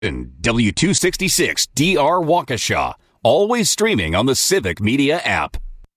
And W266 DR Waukesha, always streaming on the Civic Media app.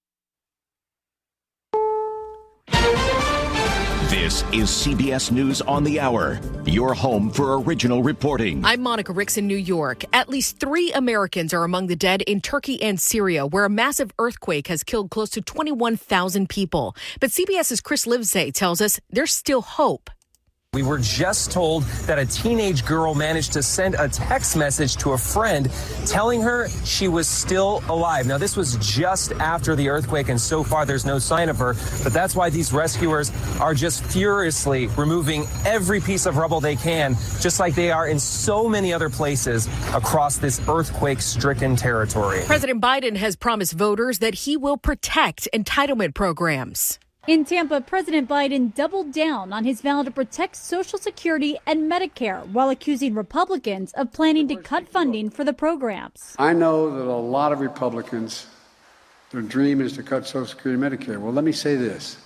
This is CBS News on the Hour, your home for original reporting. I'm Monica Ricks in New York. At least 3 Americans are among the dead in Turkey and Syria, where a massive earthquake has killed close to 21,000 people. But CBS's Chris Livesay tells us there's still hope. We were just told that a teenage girl managed to send a text message to a friend telling her she was still alive. Now, this was just after the earthquake, and so far there's no sign of her. But that's why these rescuers are just furiously removing every piece of rubble they can, just like they are in so many other places across this earthquake-stricken territory. President Biden has promised voters that he will protect entitlement programs. In Tampa, President Biden doubled down on his vow to protect Social Security and Medicare while accusing Republicans of planning to cut funding for the programs. I know that a lot of Republicans, their dream is to cut Social Security and Medicare. Well, let me say this.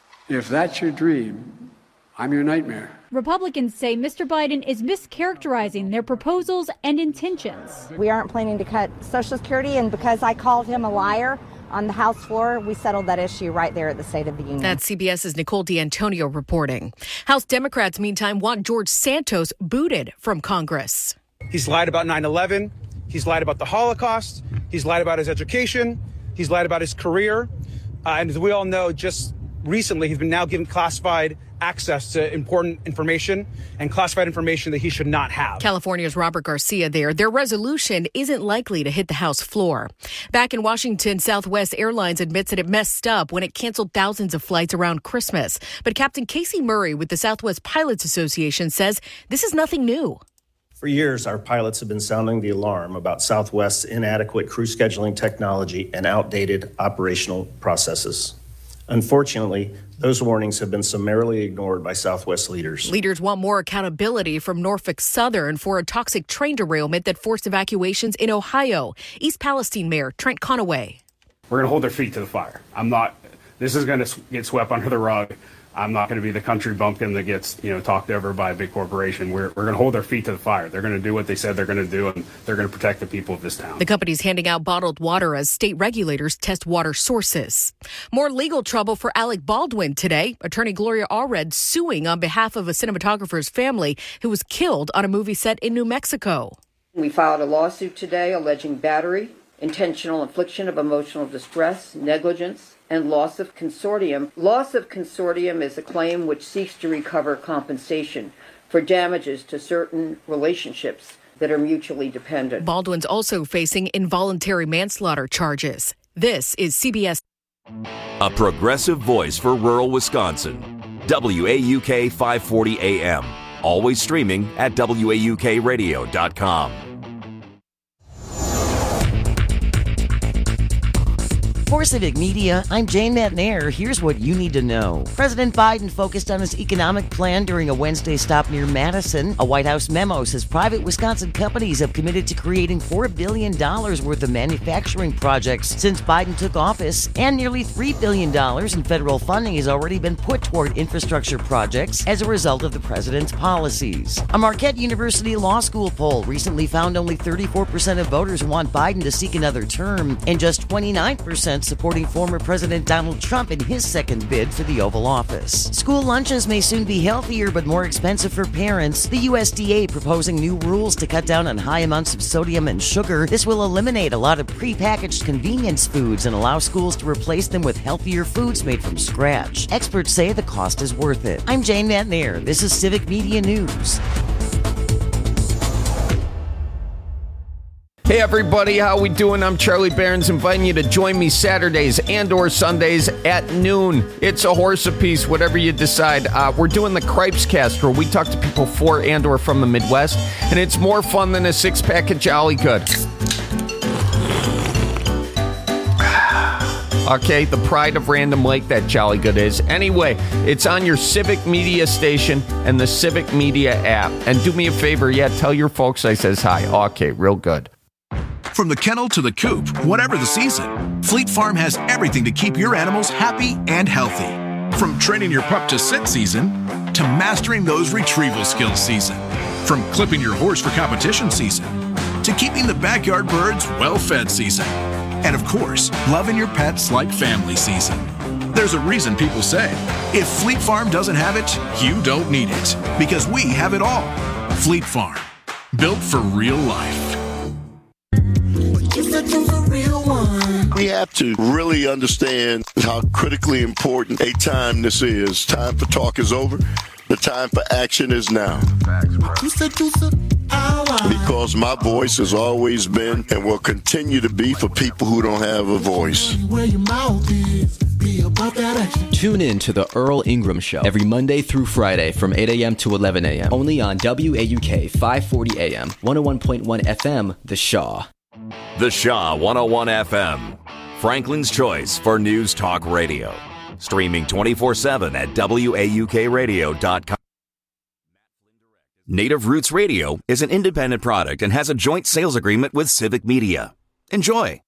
If that's your dream, I'm your nightmare. Republicans say Mr. Biden is mischaracterizing their proposals and intentions. We aren't planning to cut Social Security, and because I called him a liar on the House floor, we settled that issue right there at the State of the Union. That's CBS's Nicole D'Antonio reporting. House Democrats, meantime, want George Santos booted from Congress. He's lied about 9/11. He's lied about the Holocaust. He's lied about his education. He's lied about his career. And as we all know, just recently, he's been now given classified access to important information and classified information that he should not have. California's Robert Garcia there. Their resolution isn't likely to hit the House floor. Back in Washington, Southwest Airlines admits that it messed up when it canceled thousands of flights around Christmas. But Captain Casey Murray with the Southwest Pilots Association says this is nothing new. For years, our pilots have been sounding the alarm about Southwest's inadequate crew scheduling technology and outdated operational processes. Unfortunately, those warnings have been summarily ignored by Southwest leaders. Leaders want more accountability from Norfolk Southern for a toxic train derailment that forced evacuations in Ohio. East Palestine Mayor Trent Conaway. We're going to hold their feet to the fire. This is going to get swept under the rug. I'm not going to be the country bumpkin that gets, talked over by a big corporation. We're going to hold their feet to the fire. They're going to do what they said they're going to do, and they're going to protect the people of this town. The company's handing out bottled water as state regulators test water sources. More legal trouble for Alec Baldwin today. Attorney Gloria Allred suing on behalf of a cinematographer's family who was killed on a movie set in New Mexico. We filed a lawsuit today alleging battery, intentional infliction of emotional distress, negligence, and loss of consortium. Loss of consortium is a claim which seeks to recover compensation for damages to certain relationships that are mutually dependent. Baldwin's also facing involuntary manslaughter charges. This is CBS. A progressive voice for rural Wisconsin. WAUK 540 AM. Always streaming at WAUKradio.com. For Civic Media, I'm Jane Matnair. Here's what you need to know. President Biden focused on his economic plan during a Wednesday stop near Madison. A White House memo says private Wisconsin companies have committed to creating $4 billion worth of manufacturing projects since Biden took office, and nearly $3 billion in federal funding has already been put toward infrastructure projects as a result of the president's policies. A Marquette University Law School poll recently found only 34% of voters want Biden to seek another term, and just 29% supporting former President Donald Trump in his second bid for the Oval Office. School lunches may soon be healthier but more expensive for parents. The USDA proposing new rules to cut down on high amounts of sodium and sugar. This will eliminate a lot of prepackaged convenience foods and allow schools to replace them with healthier foods made from scratch. Experts say the cost is worth it. I'm Jane Matnair. This is Civic Media News. Hey everybody, how we doing? I'm Charlie Barons, inviting you to join me Saturdays and or Sundays at noon. It's a horse apiece, whatever you decide. We're doing the Cripes Cast, where we talk to people for and or from the Midwest, and it's more fun than a six-pack of Jolly Good. Okay, the pride of Random Lake, that Jolly Good is. Anyway, it's on your Civic Media station and the Civic Media app. And do me a favor, tell your folks I says hi. Okay, real good. From the kennel to the coop, whatever the season, Fleet Farm has everything to keep your animals happy and healthy. From training your pup to sit season to mastering those retrieval skills season. From clipping your horse for competition season to keeping the backyard birds well-fed season. And of course, loving your pets like family season. There's a reason people say, if Fleet Farm doesn't have it, you don't need it. Because we have it all. Fleet Farm. Built for real life. We have to really understand how critically important a time this is. Time for talk is over. The time for action is now. Because my voice has always been and will continue to be for people who don't have a voice. Tune in to The Earl Ingram Show every Monday through Friday from 8 a.m. to 11 a.m. Only on WAUK 540 AM, 101.1 FM, The Shaw. The Shaw 101 FM. Franklin's choice for news talk radio. Streaming 24/7 at WAUKradio.com. Native Roots Radio is an independent product and has a joint sales agreement with Civic Media. Enjoy.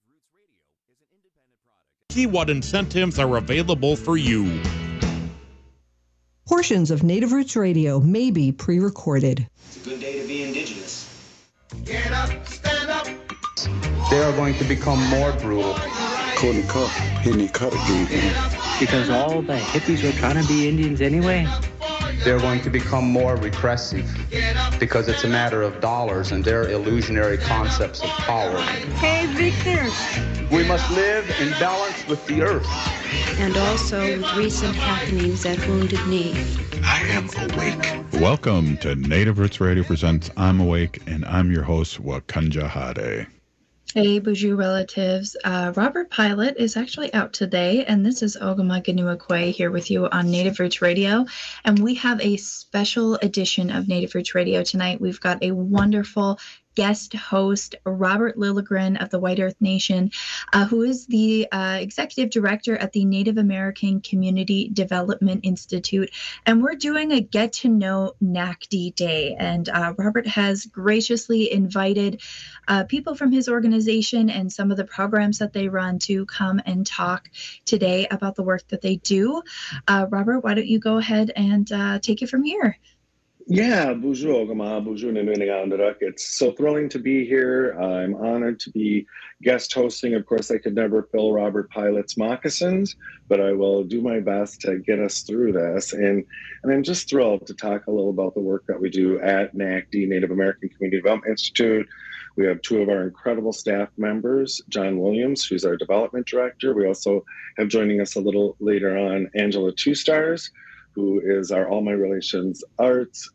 See what incentives are available for you. Portions of Native Roots Radio may be pre-recorded. It's a good day to be indigenous. Get up, stand up. They are going to become more brutal. Courtney Cuff, Henry Cutter gave him. Because all the hippies were trying to be Indians anyway. They're going to become more repressive because it's a matter of dollars and their illusionary concepts of power. Hey, Victor. We must live in balance with the earth. And also with recent happenings at Wounded Knee. I am awake. Welcome to Native Roots Radio presents I'm Awake, and I'm your host, Wakanja Hade. Hey, Buju relatives. Robert Pilot is actually out today, and this is Ogama Ganuakwe here with you on Native Roots Radio. And we have a special edition of Native Roots Radio tonight. We've got a wonderful guest host, Robert Lilligren of the White Earth Nation, who is the executive director at the Native American Community Development Institute. And we're doing a Get to Know NACD Day. And Robert has graciously invited people from his organization and some of the programs that they run to come and talk today about the work that they do. Robert, why don't you go ahead and take it from here? Yeah, Buju Ogama, Buju Ninuinangandarak. It's so thrilling to be here. I'm honored to be guest hosting. Of course, I could never fill Robert Pilot's moccasins, but I will do my best to get us through this. And I'm just thrilled to talk a little about the work that we do at NACD, Native American Community Development Institute. We have two of our incredible staff members, John Williams, who's our development director. We also have joining us a little later on, Angela Two Stars, who is our All My Relations arts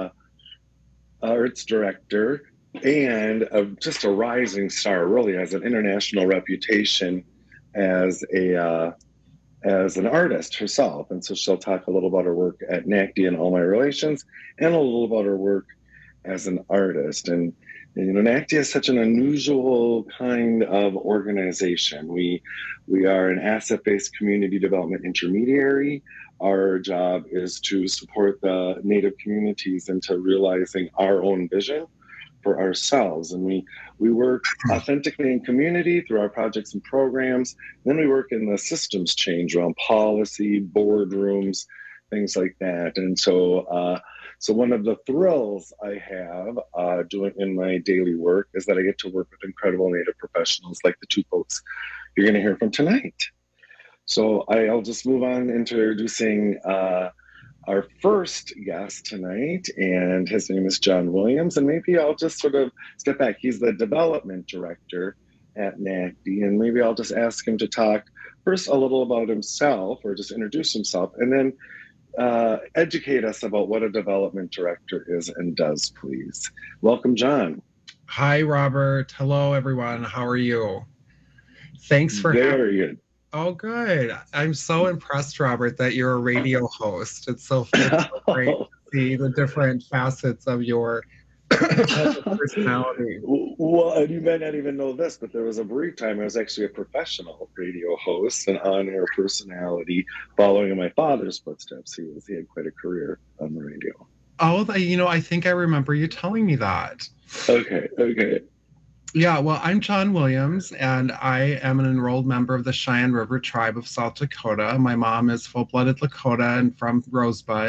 director, and just a rising star, really has an international reputation as an artist herself. And so she'll talk a little about her work at NACD and All My Relations, and a little about her work as an artist. And you know, NACD is such an unusual kind of organization. We are an asset-based community development intermediary. Our job is to support the Native communities into realizing our own vision for ourselves. And we work authentically in community through our projects and programs. Then we work in the systems change around policy, boardrooms, things like that. And so one of the thrills I have doing in my daily work is that I get to work with incredible Native professionals like the two folks you're going to hear from tonight. So I'll just move on introducing our first guest tonight, and his name is John Williams. And maybe I'll just sort of step back. He's the development director at NACD, and maybe I'll just ask him to talk first a little about himself, or just introduce himself, and then educate us about what a development director is and does, please. Welcome, John. Hi, Robert. Hello, everyone. How are you? Thanks for Very good. Oh, good. I'm so impressed, Robert, that you're a radio host. It's so great to see the different facets of your personality. Well, and you may not even know this, but there was a brief time I was actually a professional radio host and on-air personality, following in my father's footsteps. He had quite a career on the radio. Oh, I think I remember you telling me that. Okay. Yeah, well, I'm John Williams, and I am an enrolled member of the Cheyenne River Tribe of South Dakota. My mom is full-blooded Lakota and from Rosebud.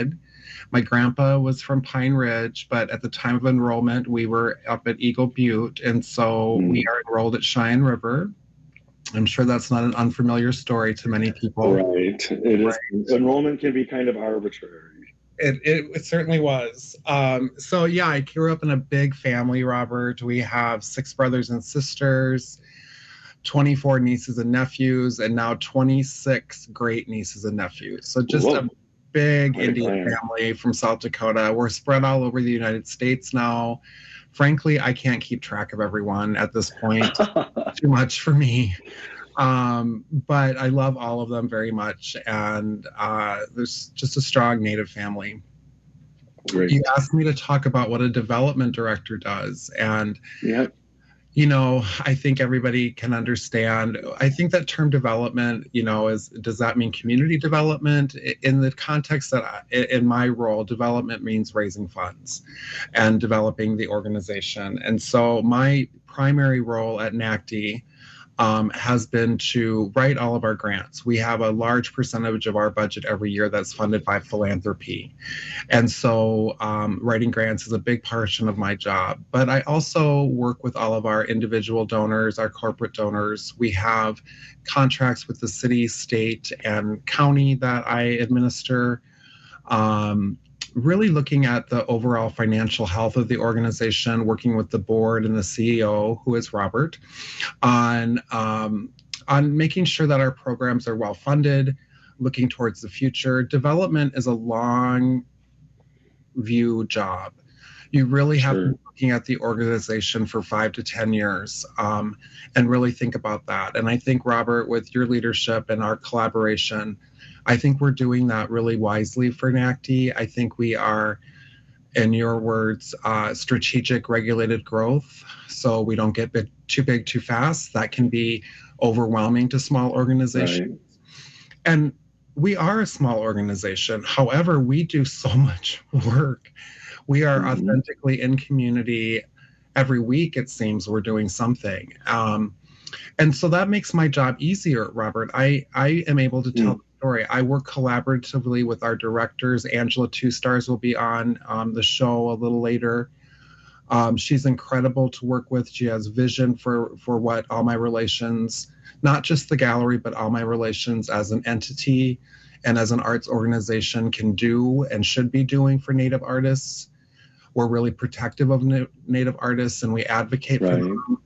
My grandpa was from Pine Ridge, but at the time of enrollment, we were up at Eagle Butte. And so we are enrolled at Cheyenne River. I'm sure that's not an unfamiliar story to many people. Right. It is. Enrollment can be kind of arbitrary. It certainly was. So yeah, I grew up in a big family, Robert. We have 6 brothers and sisters, 24 nieces and nephews, and now 26 great nieces and nephews. So just a big Indian family from South Dakota. We're spread all over the United States now. Frankly, I can't keep track of everyone at this point. Too much for me. But I love all of them very much. And there's just a strong Native family. Great. You asked me to talk about what a development director does. And, I think everybody can understand. I think that term development, does that mean community development? In the context that in my role, development means raising funds and developing the organization. And so my primary role at NACD has been to write all of our grants. We have a large percentage of our budget every year that's funded by philanthropy. And so writing grants is a big portion of my job. But I also work with all of our individual donors, our corporate donors. We have contracts with the city, state, and county that I administer. Really looking at the overall financial health of the organization, working with the board and the CEO, who is Robert, on making sure that our programs are well funded, looking towards the future. Development is a long view job. You really have to be looking at the organization for 5 to 10 years and really think about that. And I think, Robert, with your leadership and our collaboration, I think we're doing that really wisely for NACD. I think we are, in your words, strategic regulated growth. So we don't get too big too fast. That can be overwhelming to small organizations. Right. And we are a small organization. However, we do so much work. We are authentically in community. Every week, it seems, we're doing something. And so that makes my job easier, Robert. I am able to tell the story. I work collaboratively with our directors. Angela Two Stars will be on the show a little later. She's incredible to work with. She has vision for what All My Relations, not just the gallery, but All My Relations as an entity and as an arts organization can do and should be doing for Native artists. We're really protective of Native artists and we advocate for them.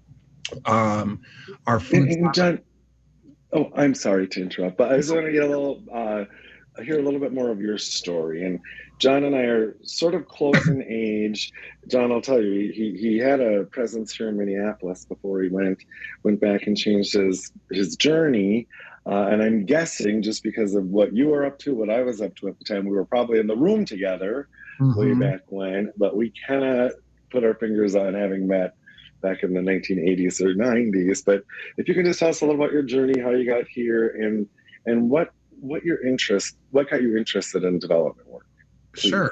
Our food. And John, I'm sorry to interrupt, but I just want to get hear a little bit more of your story. And John and I are sort of close in age. John, I'll tell you, he had a presence here in Minneapolis before he went back and changed his journey. And I'm guessing just because of what you were up to, what I was up to at the time, we were probably in the room together way back when, but we cannot put our fingers on having met back in the 1980s or 90s. But if you can just tell us a little about your journey, how you got here, and what got you interested in development work? Please. Sure.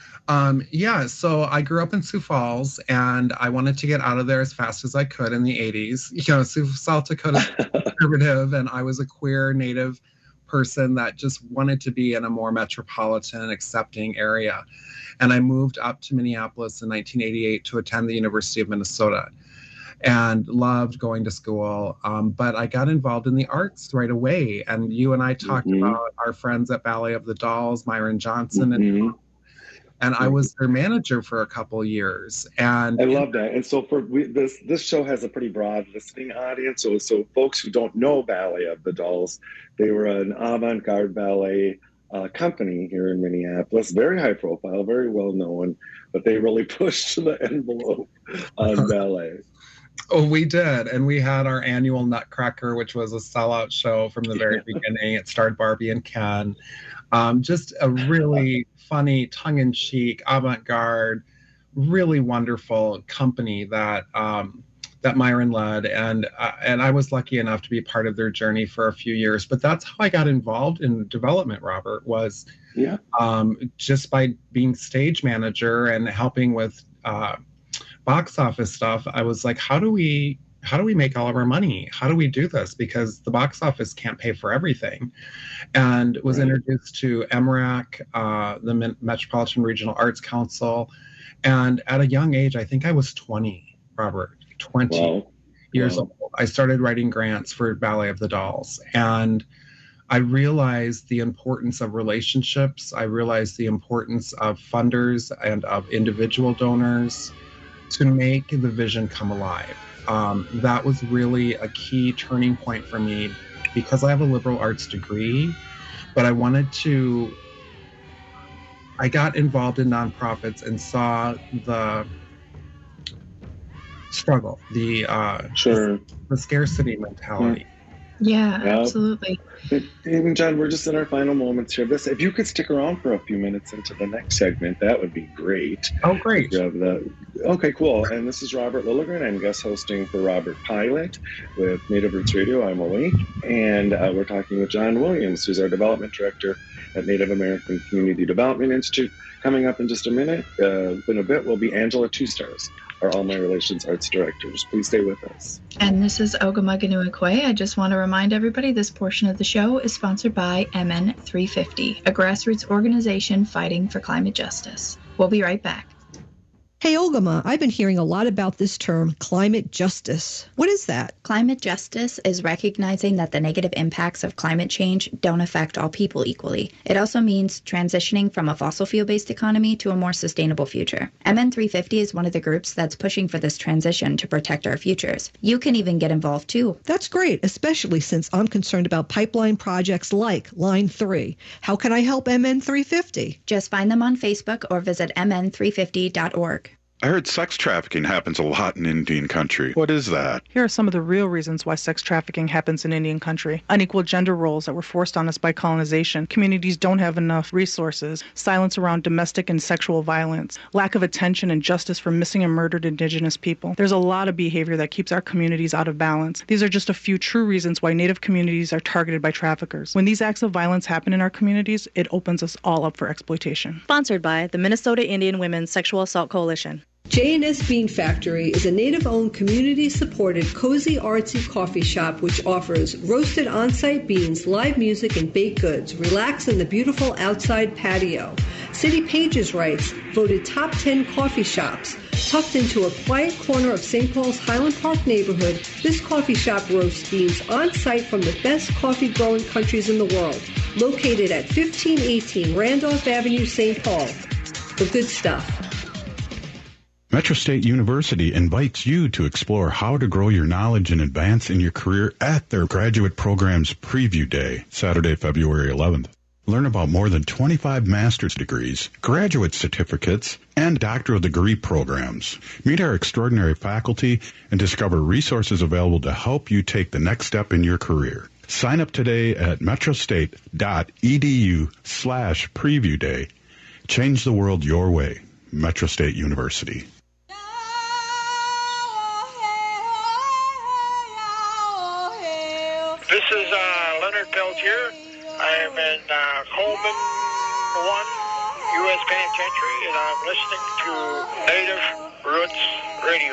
So I grew up in Sioux Falls and I wanted to get out of there as fast as I could in the 80s. South Dakota is conservative and I was a queer Native person that just wanted to be in a more metropolitan, accepting area. And I moved up to Minneapolis in 1988 to attend the University of Minnesota and loved going to school. But I got involved in the arts right away. And you and I talked about our friends at Ballet of the Dolls, Myron Johnson, and I was their manager for a couple years. And I love that. And so this show has a pretty broad listening audience. So folks who don't know Ballet of the Dolls, they were an avant-garde ballet company here in Minneapolis, very high profile, very well known, but they really pushed the envelope on ballet. Oh, we did. And we had our annual Nutcracker, which was a sellout show from the very beginning. It starred Barbie and Ken. Just a really funny, tongue-in-cheek, avant-garde, really wonderful company that Myron led, and I was lucky enough to be part of their journey for a few years. But that's how I got involved in development, Robert, was just by being stage manager and helping with box office stuff. I was like, how do we how do we make all of our money? How do we do this? Because the box office can't pay for everything. And was introduced to MRAC, the Metropolitan Regional Arts Council. And at a young age, I think I was 20, Robert, 20 years old. I started writing grants for Ballet of the Dolls. And I realized the importance of relationships. I realized the importance of funders and of individual donors to make the vision come alive. That was really a key turning point for me because I have a liberal arts degree, but I got involved in nonprofits and saw the struggle, the scarcity mentality. Yeah, absolutely. And John, we're just in our final moments here. If you could stick around for a few minutes into the next segment, that would be great. Oh, great. Okay, cool. And this is Robert Lilligren. I'm guest hosting for Robert Pilot with Native Roots Radio. I'm Awake. And we're talking with John Williams, who's our development director at Native American Community Development Institute. Coming up in just a minute, in a bit, will be Angela Two Stars, our All My Relations Arts Directors. Please stay with us. And this is Ogamaganua. I just want to remind everybody this portion of the show is sponsored by MN 350, a grassroots organization fighting for climate justice. We'll be right back. Hey, Ogama, I've been hearing a lot about this term, climate justice. What is that? Climate justice is recognizing that the negative impacts of climate change don't affect all people equally. It also means transitioning from a fossil fuel-based economy to a more sustainable future. MN 350 is one of the groups that's pushing for this transition to protect our futures. You can even get involved too. That's great, especially since I'm concerned about pipeline projects like Line 3. How can I help MN 350? Just find them on Facebook or visit mn350.org. I heard sex trafficking happens a lot in Indian country. What is that? Here are some of the real reasons why sex trafficking happens in Indian country. Unequal gender roles that were forced on us by colonization. Communities don't have enough resources. Silence around domestic and sexual violence. Lack of attention and justice for missing and murdered Indigenous people. There's a lot of behavior that keeps our communities out of balance. These are just a few true reasons why Native communities are targeted by traffickers. When these acts of violence happen in our communities, it opens us all up for exploitation. Sponsored by the Minnesota Indian Women's Sexual Assault Coalition. J&S Bean Factory is a Native-owned, community-supported, cozy, artsy coffee shop which offers roasted on-site beans, live music, and baked goods. Relax in the beautiful outside patio. City Pages writes, voted top 10 coffee shops. Tucked into a quiet corner of St. Paul's Highland Park neighborhood, this coffee shop roasts beans on-site from the best coffee-growing countries in the world. Located at 1518 Randolph Avenue, St. Paul. The good stuff. Metro State University invites you to explore how to grow your knowledge and advance in your career at their Graduate Programs Preview Day, Saturday, February 11th. Learn about more than 25 master's degrees, graduate certificates, and doctoral degree programs. Meet our extraordinary faculty and discover resources available to help you take the next step in your career. Sign up today at metrostate.edu/preview day. Change the world your way. Metro State University. This is Leonard Peltier. I am in Coleman 1 U.S. Penitentiary, and I'm listening to Native Roots Radio.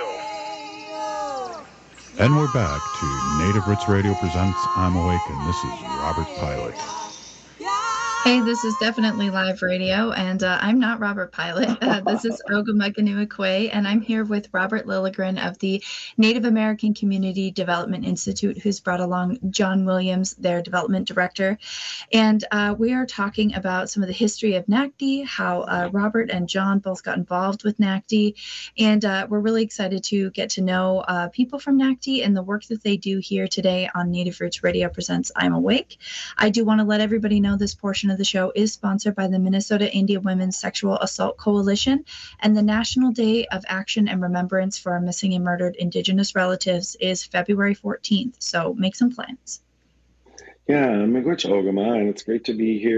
And we're back to Native Roots Radio presents I'm Awake, and this is Robert Pilot. Hey, this is definitely live radio, and I'm not Robert Pilot. This is Ogamaganua, and I'm here with Robert Lilligren of the Native American Community Development Institute, who's brought along John Williams, their development director. And we are talking about some of the history of NACD, how Robert and John both got involved with NACD, and we're really excited to get to know people from NACD and the work that they do here today on Native Roots Radio presents I'm Awake. I do want to let everybody know this portion of the show is sponsored by the Minnesota Indian Women's Sexual Assault Coalition, and the National Day of Action and Remembrance for our Missing and Murdered Indigenous Relatives is February 14th, so make some plans. Yeah, Miigwech Ogama, and it's great to be here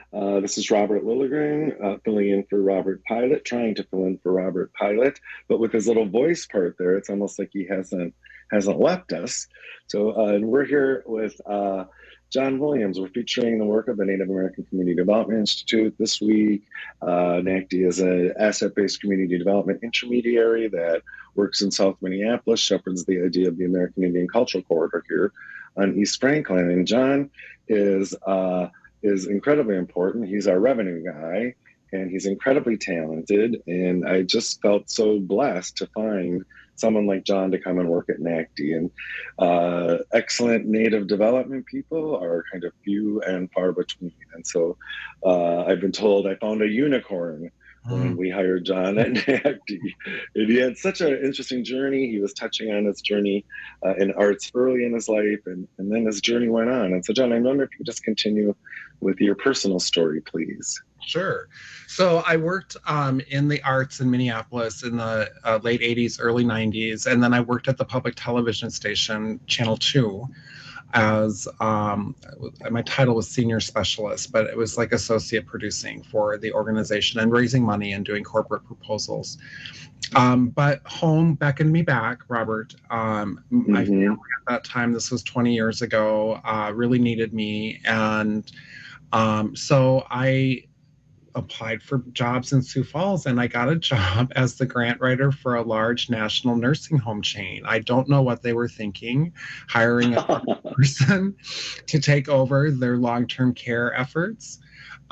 This is Robert Lilligren, filling in for Robert Pilot, trying to fill in for Robert Pilot, but with his little voice part there, it's almost like he hasn't left us. So, and we're here with John Williams. We're featuring the work of the Native American Community Development Institute this week. NACD is an asset-based community development intermediary that works in South Minneapolis, shepherds the idea of the American Indian Cultural Corridor here on East Franklin. And John is incredibly important. He's our revenue guy, and he's incredibly talented. And I just felt so blessed to find someone like John to come and work at NACD. And excellent Native development people are kind of few and far between. And so I've been told I found a unicorn when we hired John at NACD. And he had such an interesting journey. He was touching on his journey in arts early in his life, and then his journey went on. And so, John, I wonder if you could just continue with your personal story, please. Sure. So I worked in the arts in Minneapolis in the late 80s, early 90s, and then I worked at the public television station, Channel 2, as my title was senior specialist, but it was like associate producing for the organization and raising money and doing corporate proposals. But home beckoned me back, Robert. My family at that time, this was 20 years ago, really needed me. And so I applied for jobs in Sioux Falls, and I got a job as the grant writer for a large national nursing home chain. I don't know what they were thinking, hiring a person to take over their long-term care efforts.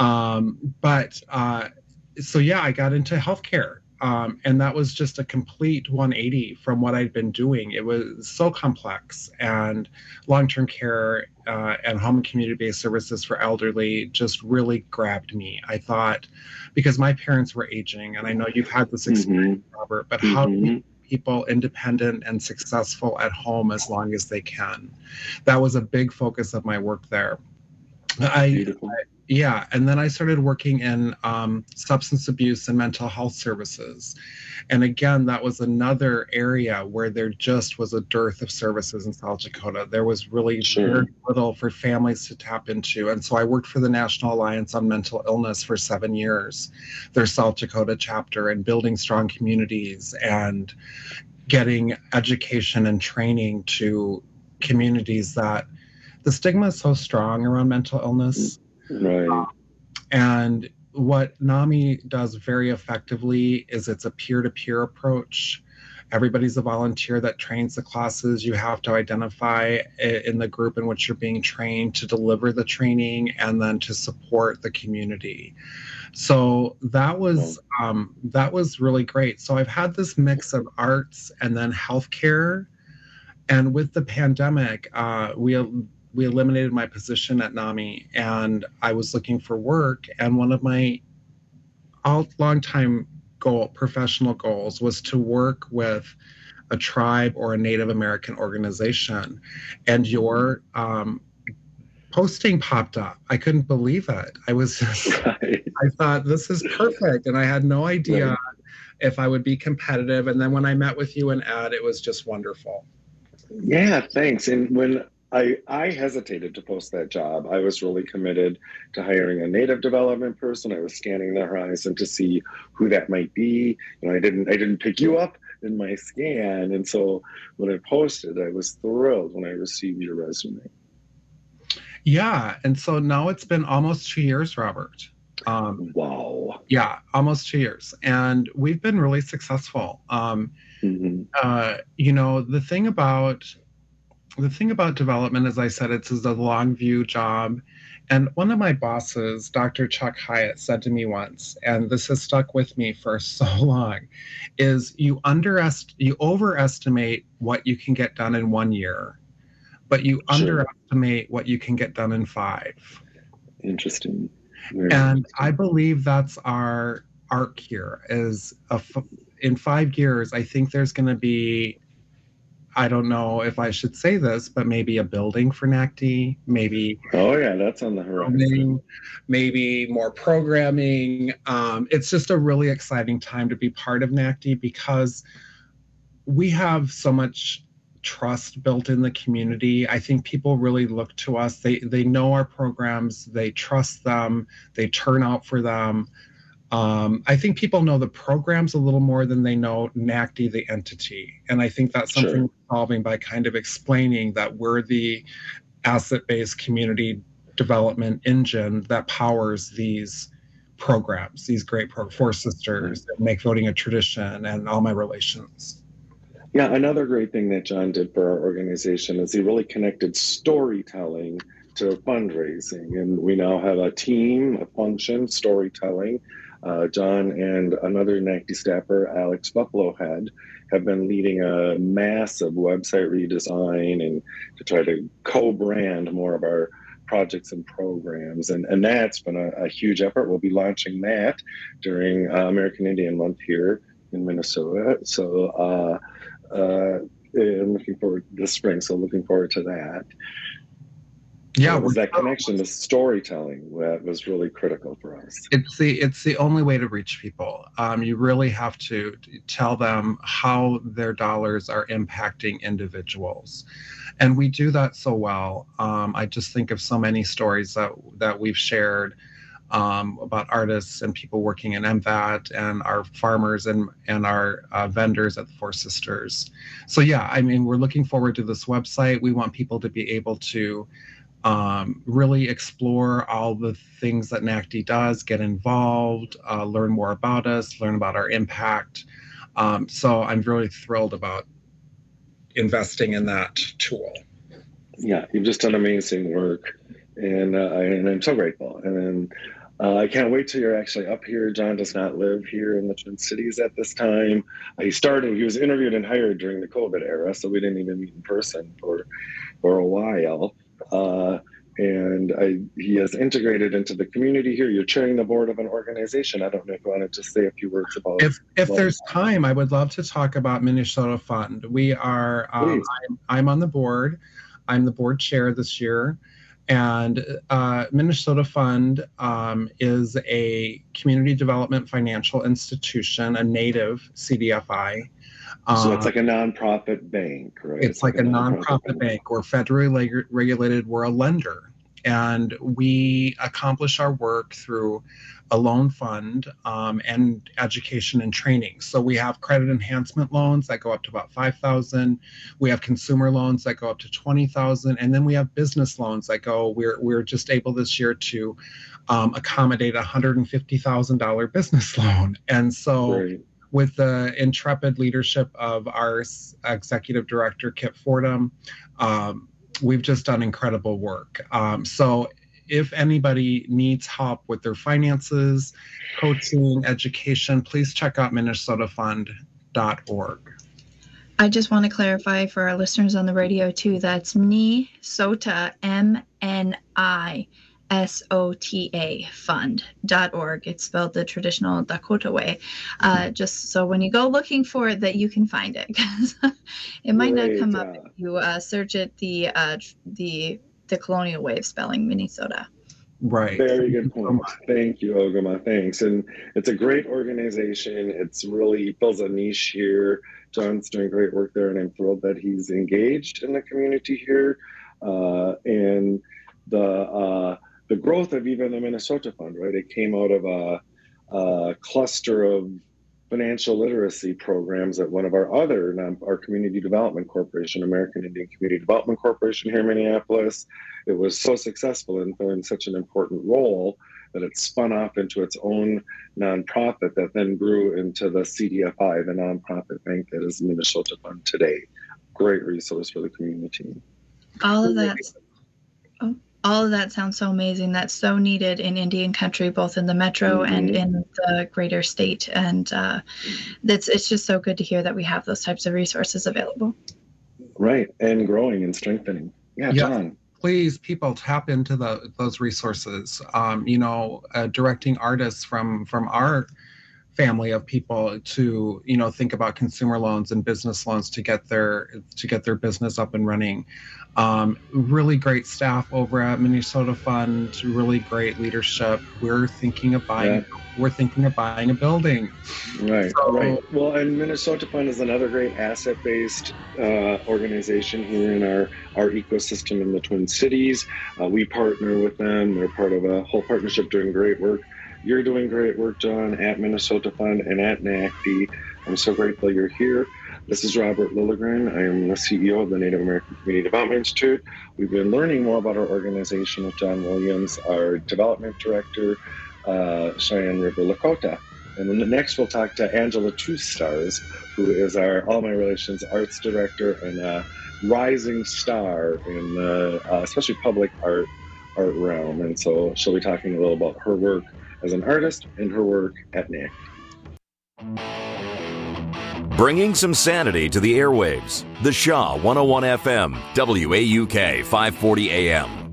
So yeah, I got into healthcare. And that was just a complete 180 from what I'd been doing. It was so complex, and long-term care and home and community-based services for elderly just really grabbed me. I thought, because my parents were aging, and I know you've had this experience, Robert, but how do we keep people independent and successful at home as long as they can? That was a big focus of my work there. Yeah, and then I started working in substance abuse and mental health services. And again, that was another area where there just was a dearth of services in South Dakota. There was really very little for families to tap into. And so I worked for the National Alliance on Mental Illness for 7 years, their South Dakota chapter, and building strong communities and getting education and training to communities that the stigma is so strong around mental illness. Right. And what NAMI does very effectively is it's a peer-to-peer approach. Everybody's a volunteer that trains the classes. You have to identify in the group in which you're being trained to deliver the training and then to support the community. So that was really great. So I've had this mix of arts and then healthcare. And with the pandemic, we eliminated my position at NAMI, and I was looking for work. And one of my long-time professional goals was to work with a tribe or a Native American organization. And your posting popped up. I couldn't believe it. I was just, I thought, this is perfect. And I had no idea if I would be competitive. And then when I met with you and Ed, it was just wonderful. Yeah, thanks. And when I hesitated to post that job, I was really committed to hiring a Native development person. I was scanning the horizon to see who that might be. You know, I didn't pick you up in my scan. And so when I posted, I was thrilled when I received your resume. Yeah. And so now it's been almost 2 years, Robert. Wow. Yeah, almost 2 years. And we've been really successful. You know, the thing about development, as I said, it's a long view job. And one of my bosses, Dr. Chuck Hyatt, said to me once, and this has stuck with me for so long, is you overestimate what you can get done in 1 year, but you underestimate what you can get done in 5. Interesting. And I believe that's our arc here. In 5 years, I think there's going to be, I don't know if I should say this, but maybe a building for NACD, maybe. Oh yeah, that's on the horizon. Maybe more programming. It's just a really exciting time to be part of NACD because we have so much trust built in the community. I think people really look to us. They know our programs, they trust them, they turn out for them. I think people know the programs a little more than they know NACD, the entity. And I think that's something we're solving by kind of explaining that we're the asset-based community development engine that powers these programs, these great Four Sisters, that make voting a tradition, and All My Relations. Yeah, another great thing that John did for our organization is he really connected storytelling to fundraising. And we now have a team, a function, storytelling. John and another NACD staffer, Alex Buffalohead, have been leading a massive website redesign and to try to co-brand more of our projects and programs. And that's been a huge effort. We'll be launching that during American Indian Month here in Minnesota. So I'm looking forward this spring. So looking forward to that. Yeah, was that connection to storytelling that was really critical for us. It's the only way to reach people. You really have to tell them how their dollars are impacting individuals, and we do that so well. I just think of so many stories that we've shared about artists and people working in MVAT and our farmers and our vendors at the Four Sisters. So yeah, I mean, we're looking forward to this website. We want people to be able to really explore all the things that NACD does, get involved, learn more about us, learn about our impact. So I'm really thrilled about investing in that tool. Yeah, you've just done amazing work, and I'm so grateful. And I can't wait till you're actually up here. John does not live here in the Twin Cities at this time. He was interviewed and hired during the COVID era, so we didn't even meet in person for a while. He has integrated into the community here. You're chairing the board of an organization. I don't know if you want to just say a few words about if there's time, I would love to talk about Minnesota Fund. We are I'm on the board. I'm the board chair this year, and Minnesota Fund is a community development financial institution, a native CDFI. So it's like a nonprofit bank, right? It's like a nonprofit bank. We're federally regulated. We're a lender. And we accomplish our work through a loan fund and education and training. So we have credit enhancement loans that go up to about $5,000. We have consumer loans that go up to $20,000. And then we have business loans that go, we're just able this year to accommodate a $150,000 business loan. And so with the intrepid leadership of our executive director, Kip Fordham, we've just done incredible work. So if anybody needs help with their finances, coaching, education, please check out minnesotafund.org. I just want to clarify for our listeners on the radio too, that's Minnesota, MNISOTA fund.org. It's spelled the traditional Dakota way. Just so when you go looking for it, that you can find it, because it might not come up if you search it the colonial way of spelling Minnesota. Right. Very good point. Thank you, Ogama. Thanks. And it's a great organization. It's really fills a niche here. John's doing great work there, and I'm thrilled that he's engaged in the community here. And the growth of even the Minnesota Fund, right? It came out of a cluster of financial literacy programs at one of our community development corporation, American Indian Community Development Corporation here in Minneapolis. It was so successful and filling such an important role that it spun off into its own nonprofit that then grew into the CDFI, the nonprofit bank that is Minnesota Fund today. Great resource for the community. All of that sounds so amazing. That's so needed in Indian country, both in the metro and in the greater state. And it's just so good to hear that we have those types of resources available. Right, and growing and strengthening. Yeah, John. Please, people, tap into those resources. Directing artists from our family of people to, think about consumer loans and business loans to get their business up and running. Really great staff over at Minnesota Fund, really great leadership. We're thinking of buying a building. Right. Well, and Minnesota Fund is another great asset-based organization here in our ecosystem in the Twin Cities. We partner with them. They're part of a whole partnership doing great work. You're doing great work, John, at Minnesota Fund and at NACD. I'm so grateful you're here. This is Robert Lilligren. I am the CEO of the Native American Community Development Institute. We've been learning more about our organization with John Williams, our development director, Cheyenne River Lakota. And then next we'll talk to Angela Two Stars, who is our All My Relations arts director and a rising star in the especially public art realm. And so she'll be talking a little about her work as an artist and her work at NAC. Bringing some sanity to the airwaves. The Shaw 101 FM, WAUK 540 AM.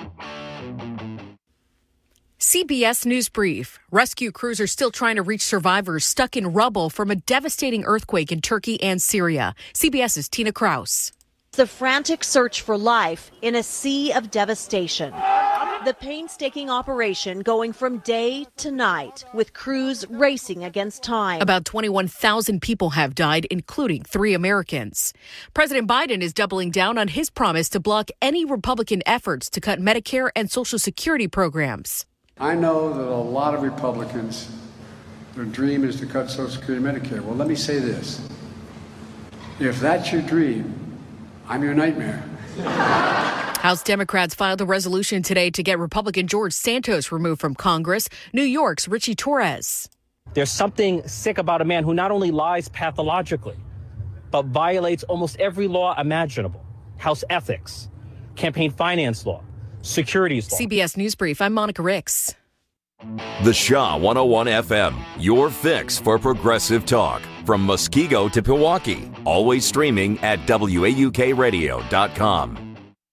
CBS News Brief. Rescue crews are still trying to reach survivors stuck in rubble from a devastating earthquake in Turkey and Syria. CBS's Tina Kraus. The frantic search for life in a sea of devastation. The painstaking operation going from day to night, with crews racing against time. About 21,000 people have died, including 3 Americans. President Biden is doubling down on his promise to block any Republican efforts to cut Medicare and Social Security programs. I know that a lot of Republicans, their dream is to cut Social Security and Medicare. Well, let me say this. If that's your dream, I'm your nightmare. House Democrats filed a resolution today to get Republican George Santos removed from Congress. New York's Richie Torres. There's something sick about a man who not only lies pathologically, but violates almost every law imaginable. House ethics, campaign finance law, securities law. CBS News Brief, I'm Monica Ricks. The Shaw 101 FM, your fix for progressive talk. From Muskego to Pewaukee, always streaming at WAUKradio.com.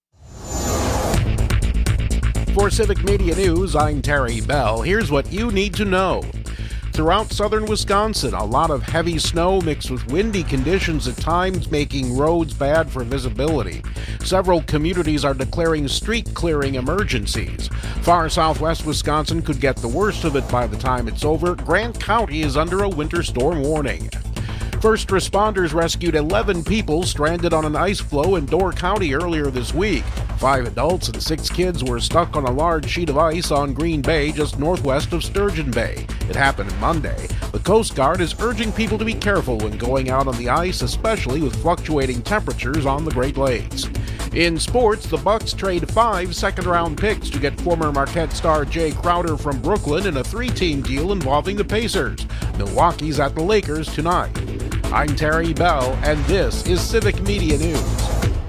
For Civic Media News, I'm Terry Bell. Here's what you need to know. Throughout southern Wisconsin, a lot of heavy snow mixed with windy conditions at times, making roads bad for visibility. Several communities are declaring street clearing emergencies. Far southwest Wisconsin could get the worst of it by the time it's over. Grant County is under a winter storm warning. First responders rescued 11 people stranded on an ice floe in Door County earlier this week. 5 adults and 6 kids were stuck on a large sheet of ice on Green Bay just northwest of Sturgeon Bay. It happened Monday. The Coast Guard is urging people to be careful when going out on the ice, especially with fluctuating temperatures on the Great Lakes. In sports, the Bucks trade 5 second-round picks to get former Marquette star Jay Crowder from Brooklyn in a 3-team deal involving the Pacers. Milwaukee's at the Lakers tonight. I'm Terry Bell, and this is Civic Media News.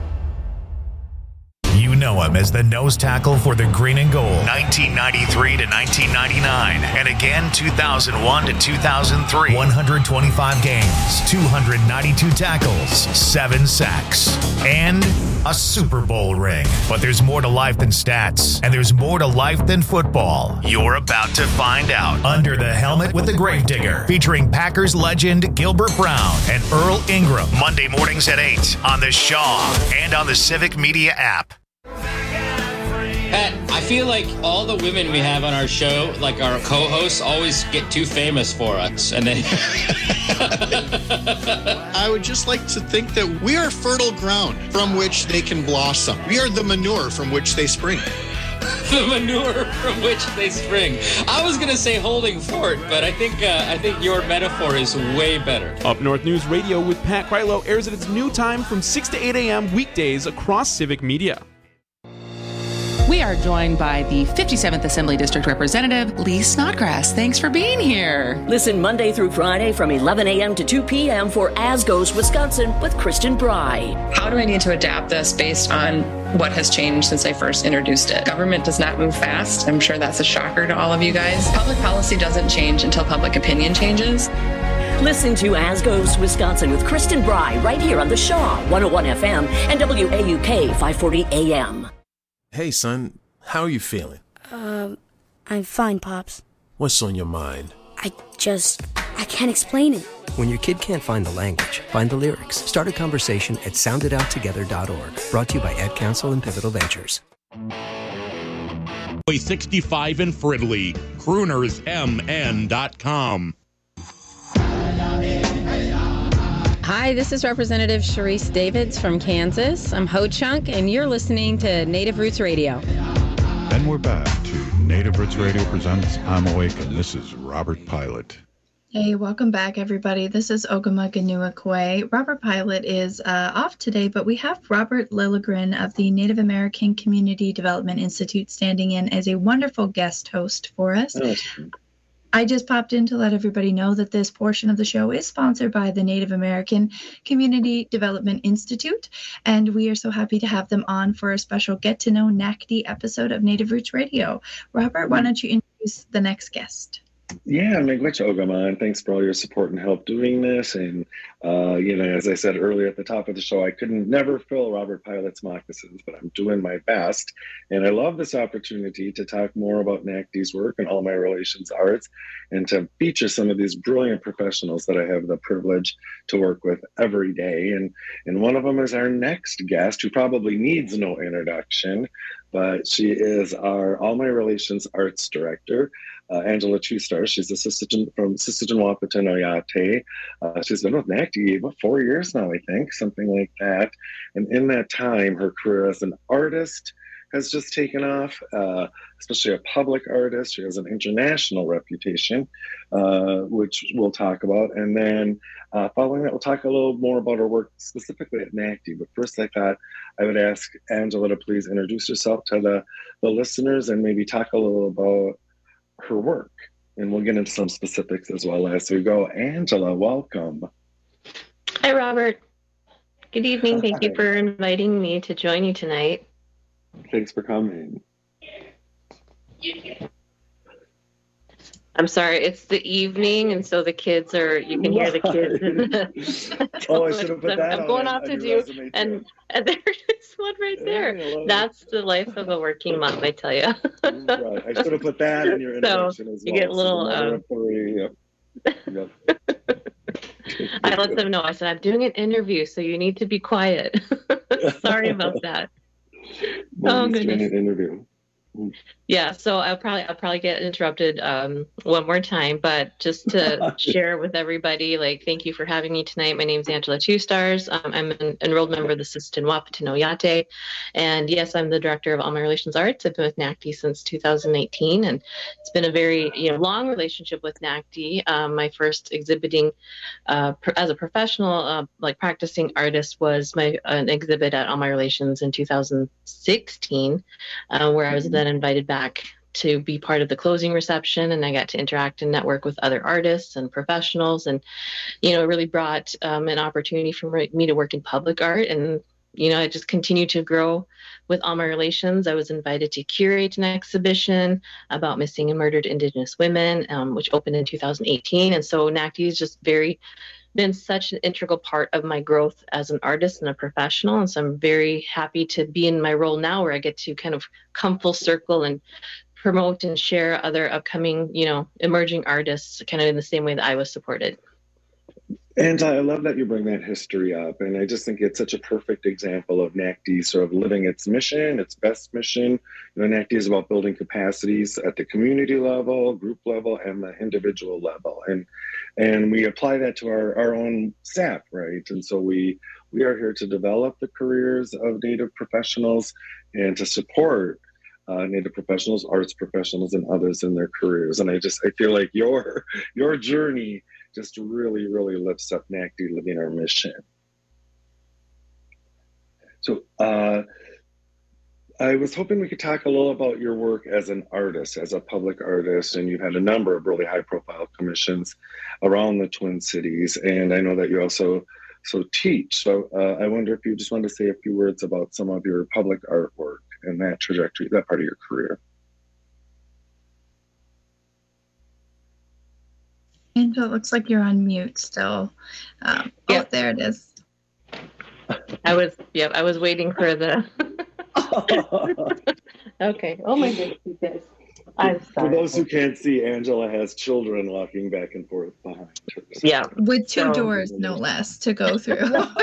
You know him as the nose tackle for the Green and Gold, 1993 to 1999, and again 2001 to 2003. 125 games, 292 tackles, 7 sacks, and a Super Bowl ring. But there's more to life than stats, and there's more to life than football. You're about to find out. Under the Helmet with the Gravedigger, featuring Packers legend Gilbert Brown and Earl Ingram. Monday mornings at 8 on the Shaw and on the Civic Media app. Pat, I feel like all the women we have on our show, like our co-hosts, always get too famous for us. And then I would just like to think that we are fertile ground from which they can blossom. We are the manure from which they spring. The manure from which they spring. I was going to say holding fort, but I think your metaphor is way better. Up North News Radio with Pat Krylo airs at its new time from 6 to 8 a.m. weekdays across Civic Media. We are joined by the 57th Assembly District Representative, Lee Snodgrass. Thanks for being here. Listen Monday through Friday from 11 a.m. to 2 p.m. for As Goes Wisconsin with Kristen Bry. How do I need to adapt this based on what has changed since I first introduced it? Government does not move fast. I'm sure that's a shocker to all of you guys. Public policy doesn't change until public opinion changes. Listen to As Goes Wisconsin with Kristen Bry right here on the Shaw 101 FM and WAUK 540 AM. Hey, son, how are you feeling? I'm fine, Pops. What's on your mind? I I can't explain it. When your kid can't find the language, find the lyrics. Start a conversation at sounditouttogether.org. Brought to you by Ad Council and Pivotal Ventures. 65 in Fridley. CroonersMN.com. Hi, this is Representative Sharice Davids from Kansas. I'm Ho Chunk, and you're listening to Native Roots Radio. And we're back to Native Roots Radio presents I'm Awake, and this is Robert Pilot. Hey, welcome back, everybody. This is Ogama Ganuakwe. Robert Pilot is off today, but we have Robert Lilligren of the Native American Community Development Institute standing in as a wonderful guest host for us. I just popped in to let everybody know that this portion of the show is sponsored by the Native American Community Development Institute, and we are so happy to have them on for a special Get to Know NACD episode of Native Roots Radio. Robert, why don't you introduce the next guest? Yeah, Miigwech Ogama, and thanks for all your support and help doing this. And, as I said earlier at the top of the show, I couldn't never fill Robert Pilot's moccasins, but I'm doing my best. And I love this opportunity to talk more about NACD's work and all my relations arts, and to feature some of these brilliant professionals that I have the privilege to work with every day. And one of them is our next guest, who probably needs no introduction, but she is our All My Relations Arts Director, Angela Chustar. She's assistant from Sisseton Wahpeton Oyate. She's been with NACD about 4 years now, I think, something like that. And in that time, her career as an artist has just taken off, especially a public artist. She has an international reputation, which we'll talk about. And then following that, we'll talk a little more about her work specifically at NACD. But first, I thought I would ask Angela to please introduce herself to the listeners and maybe talk a little about her work. And we'll get into some specifics as well as we go. Angela, welcome. Hi, Robert. Good evening. Thank you for inviting me to join you tonight. Thanks for coming. I'm sorry, it's the evening, and so the kids you can hear the kids. I should have put that I'm going off to do, and there's one right there. That's the life of a working mom, I tell you. Right. I should have put that in your introduction as well. You get a little... I let them know. I said, I'm doing an interview, so you need to be quiet. Sorry about that. Oh, goodness. Interview. Yeah, so I'll probably get interrupted one more time, but just to share with everybody, thank you for having me tonight. My name's Angela Chustars. I'm an enrolled member of the Sisseton Wahpeton Oyate, and yes, I'm the director of All My Relations Arts. I've been with NACD since 2018, and it's been a very long relationship with NACD. My first exhibiting as a professional, practicing artist, was an exhibit at All My Relations in 2016, where I was then invited back to be part of the closing reception, and I got to interact and network with other artists and professionals, and it really brought an opportunity for me to work in public art, and I just continued to grow with All My Relations. I was invited to curate an exhibition about missing and murdered Indigenous women, which opened in 2018, and so NACD has just been such an integral part of my growth as an artist and a professional. And so I'm very happy to be in my role now, where I get to kind of come full circle and promote and share other upcoming, emerging artists, kind of in the same way that I was supported. And I love that you bring that history up. And I just think it's such a perfect example of NACD sort of living its mission, its best mission. NACD is about building capacities at the community level, group level, and the individual level. And we apply that to our own staff, right? And so we are here to develop the careers of Native professionals and to support Native professionals, arts professionals, and others in their careers. And I feel like your journey just really, really lifts up NACD living our mission. So I was hoping we could talk a little about your work as an artist, as a public artist, and you've had a number of really high-profile commissions around the Twin Cities, and I know that you also teach. So I wonder if you just wanted to say a few words about some of your public artwork and that trajectory, that part of your career. Angela, it looks like you're on mute still. Yep. Oh, there it is. I was waiting for the... Okay. Oh my goodness, you guys. For those who can't see, Angela has children walking back and forth behind her. Yeah. With two doors, no less, to go through.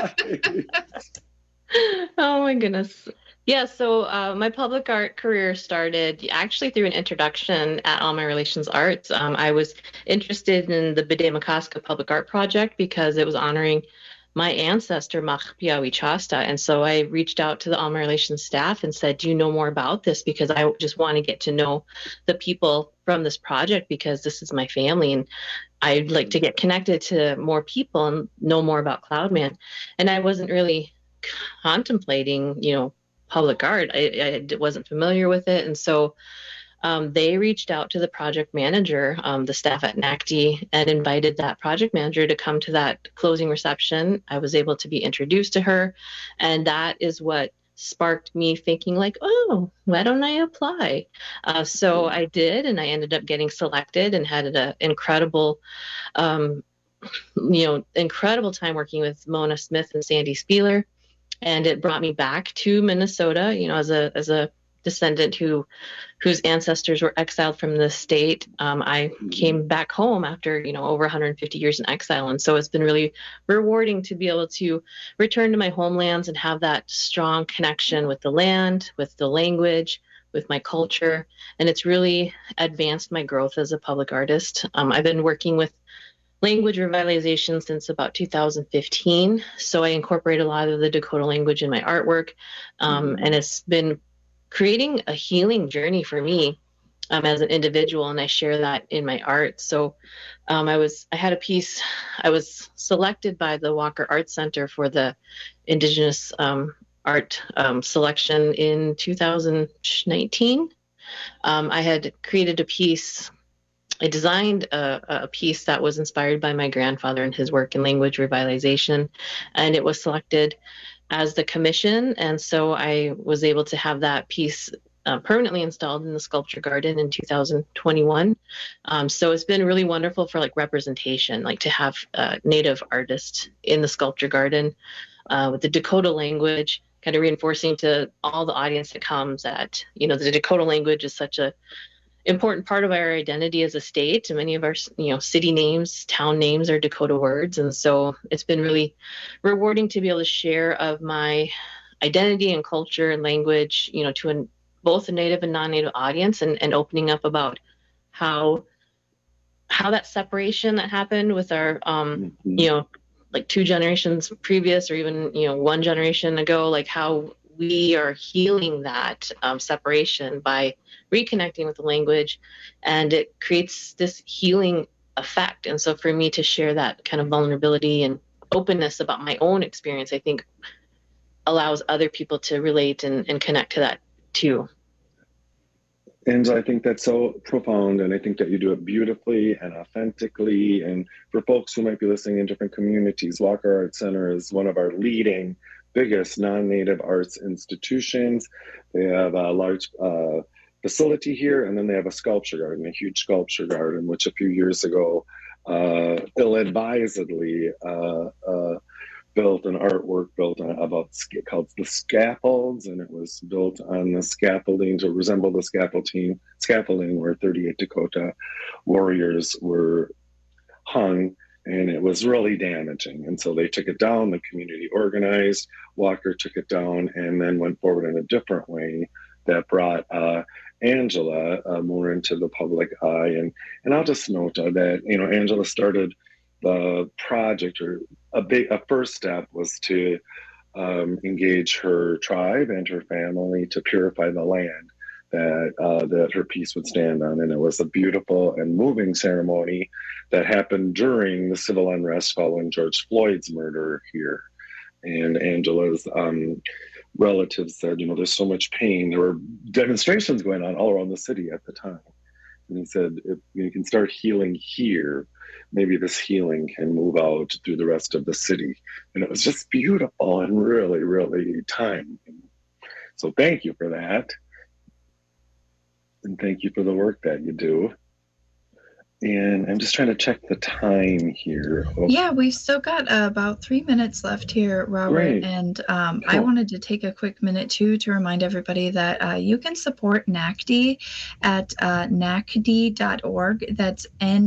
Oh my goodness. Yeah, so my public art career started actually through an introduction at All My Relations Arts. I was interested in the Bide-Makaska Public Art Project because it was honoring my ancestor, Machpiawi Chasta. And so I reached out to the All My Relations staff and said, do you know more about this? Because I just want to get to know the people from this project because this is my family. And I'd like to get connected to more people and know more about Cloudman. And I wasn't really contemplating, public art. I wasn't familiar with it. And so they reached out to the project manager, the staff at NACD, and invited that project manager to come to that closing reception. I was able to be introduced to her. And that is what sparked me thinking like, oh, why don't I apply? So I did, and I ended up getting selected and had an incredible, incredible time working with Mona Smith and Sandy Spieler. And it brought me back to Minnesota, as a descendant whose ancestors were exiled from the state. I came back home after, over 150 years in exile. And so it's been really rewarding to be able to return to my homelands and have that strong connection with the land, with the language, with my culture. And it's really advanced my growth as a public artist. I've been working with language revitalization since about 2015. So I incorporate a lot of the Dakota language in my artwork. And it's been creating a healing journey for me as an individual. And I share that in my art. So I had a piece, I was selected by the Walker Art Center for the Indigenous art selection in 2019. I had created a piece. I designed a piece that was inspired by my grandfather and his work in language revitalization, and it was selected as the commission. And so I was able to have that piece permanently installed in the sculpture garden in 2021. So it's been really wonderful for representation, to have Native artists in the sculpture garden with the Dakota language, kind of reinforcing to all the audience that comes that, the Dakota language is such a important part of our identity as a state. Many of our, city names, town names are Dakota words. And so it's been really rewarding to be able to share of my identity and culture and language, to both a Native and non-Native audience, and opening up about how that separation that happened with our, two generations previous, or even, one generation ago, how we are healing that separation by reconnecting with the language, and it creates this healing effect. And so for me to share that kind of vulnerability and openness about my own experience, I think allows other people to relate and connect to that too. And I think that's so profound, and I think that you do it beautifully and authentically. And for folks who might be listening in different communities, Walker Art Center is one of our leading, biggest non-Native arts institutions. They have a large facility here, and then they have a sculpture garden, a huge sculpture garden, which a few years ago ill-advisedly built an artwork called the Scaffolds, and it was built on the scaffolding to resemble the scaffolding where 38 Dakota warriors were hung, and it was really damaging. And so they took it down, the community organized, Walker took it down, and then went forward in a different way that brought Angela more into the public eye. And I'll just note that, Angela started the project, or a first step was to engage her tribe and her family to purify the land that her piece would stand on. And it was a beautiful and moving ceremony that happened during the civil unrest following George Floyd's murder here. And Angela's relatives said, there's so much pain. There were demonstrations going on all around the city at the time. And he said, if you can start healing here, maybe this healing can move out through the rest of the city. And it was just beautiful and really, really timely. So thank you for that. And thank you for the work that you do. And I'm just trying to check the time here. Yeah, we've still got about 3 minutes left here, Robert. Great. And Cool. I wanted to take a quick minute, too, to remind everybody that you can support NACD at nacdi.org. That's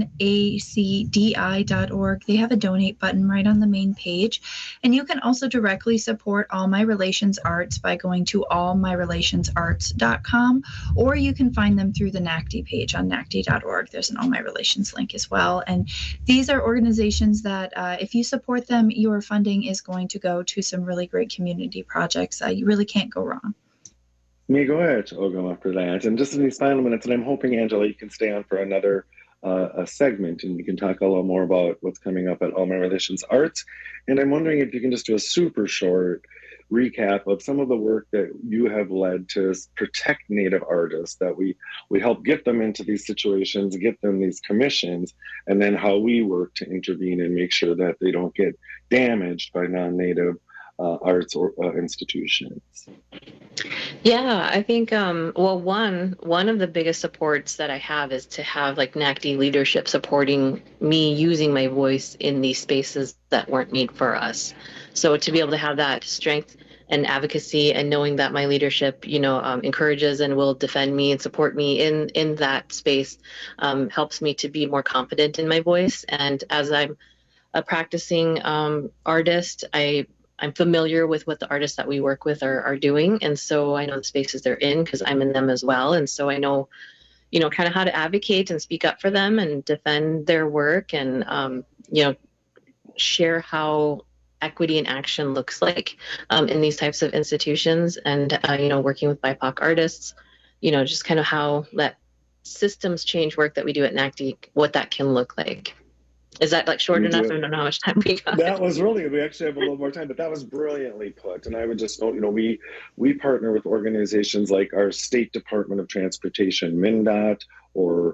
NACDI.org. They have a donate button right on the main page. And you can also directly support All My Relations Arts by going to allmyrelationsarts.com, or you can find them through the NACD page on nacdi.org. There's an All My Relations link as well. And these are organizations that if you support them, your funding is going to go to some really great community projects. You really can't go wrong. Me go ahead, Ogama, for that. And just in these final minutes, and I'm hoping, Angela, you can stay on for another a segment and we can talk a little more about what's coming up at All My Relations Arts. And I'm wondering if you can just do a super short recap of some of the work that you have led to protect Native artists, that we help get them into these situations, get them these commissions, and then how we work to intervene and make sure that they don't get damaged by non-Native arts or institutions. Yeah, I think, well, one of the biggest supports that I have is to have like NACD leadership supporting me using my voice in these spaces that weren't made for us. So to be able to have that strength and advocacy and knowing that my leadership, encourages and will defend me and support me in that space helps me to be more confident in my voice. And as I'm a practicing artist, I'm familiar with what the artists that we work with are doing. And so I know the spaces they're in because I'm in them as well. And so I know, kind of how to advocate and speak up for them and defend their work and, share how equity in action looks like in these types of institutions. And, working with BIPOC artists, just kind of how that systems change work that we do at NACD, what that can look like. Is that like short enough? I don't know how much time we got. That was really good. We actually have a little more time, but that was brilliantly put. And I would just note, we partner with organizations like our State Department of Transportation, MnDOT, or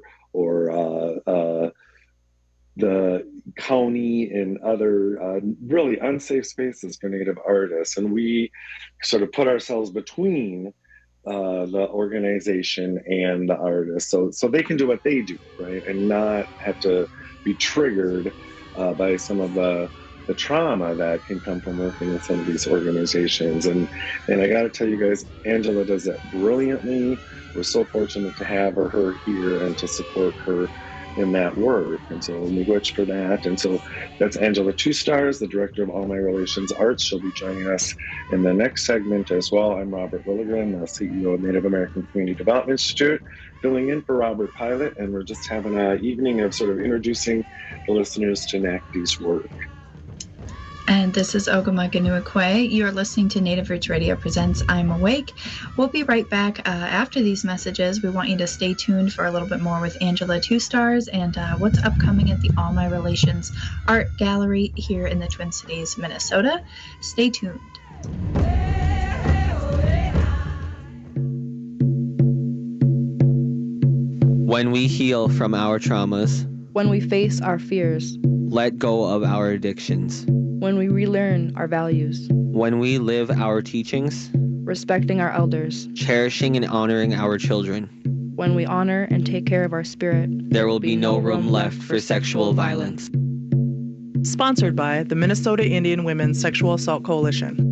the county and other really unsafe spaces for Native artists. And we sort of put ourselves between the organization and the artist so they can do what they do, right? And not have to be triggered by some of the trauma that can come from working with some of these organizations. And I got to tell you guys, Angela does that brilliantly. We're so fortunate to have her here and to support her in that work. And so miigwech for that. And so that's Angela Two Stars, the director of All My Relations Arts. She'll be joining us in the next segment as well. I'm Robert Willigren, the CEO of Native American Community Development Institute, filling in for Robert Pilot. And we're just having an evening of sort of introducing the listeners to NACD's work. And this is Ogama Ganuakwe. You're listening to Native Roots Radio Presents I'm Awake. We'll be right back after these messages. We want you to stay tuned for a little bit more with Angela Two Stars and what's upcoming at the All My Relations Art Gallery here in the Twin Cities, Minnesota. Stay tuned. When we heal from our traumas, when we face our fears, let go of our addictions, when we relearn our values, when we live our teachings, respecting our elders, cherishing and honoring our children, when we honor and take care of our spirit, there will be no room left for sexual violence. Sponsored by the Minnesota Indian Women's Sexual Assault Coalition.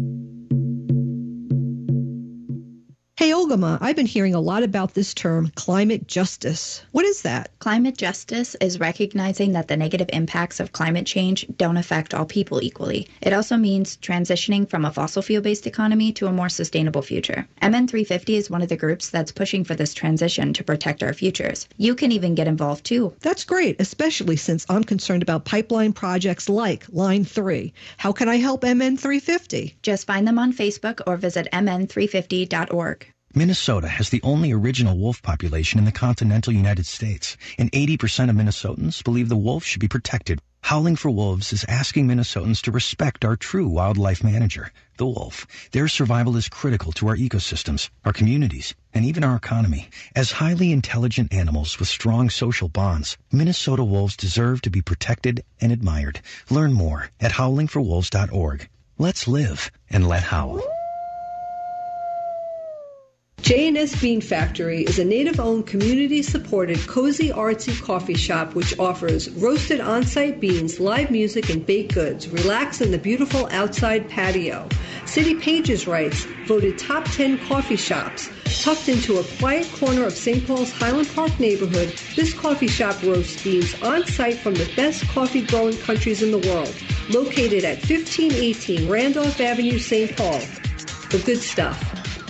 Hey, Ogama, I've been hearing a lot about this term, climate justice. What is that? Climate justice is recognizing that the negative impacts of climate change don't affect all people equally. It also means transitioning from a fossil fuel-based economy to a more sustainable future. MN350 is one of the groups that's pushing for this transition to protect our futures. You can even get involved too. That's great, especially since I'm concerned about pipeline projects like Line 3. How can I help MN350? Just find them on Facebook or visit mn350.org. Minnesota has the only original wolf population in the continental United States, and 80% of Minnesotans believe the wolf should be protected. Howling for Wolves is asking Minnesotans to respect our true wildlife manager, the wolf. Their survival is critical to our ecosystems, our communities, and even our economy. As highly intelligent animals with strong social bonds, Minnesota wolves deserve to be protected and admired. Learn more at howlingforwolves.org. Let's live and let howl. J&S Bean Factory is a native-owned, community-supported, cozy, artsy coffee shop which offers roasted on-site beans, live music, and baked goods. Relax in the beautiful outside patio. City Pages writes, voted top 10 coffee shops. Tucked into a quiet corner of St. Paul's Highland Park neighborhood, this coffee shop roasts beans on-site from the best coffee-growing countries in the world. Located at 1518 Randolph Avenue, St. Paul. The good stuff.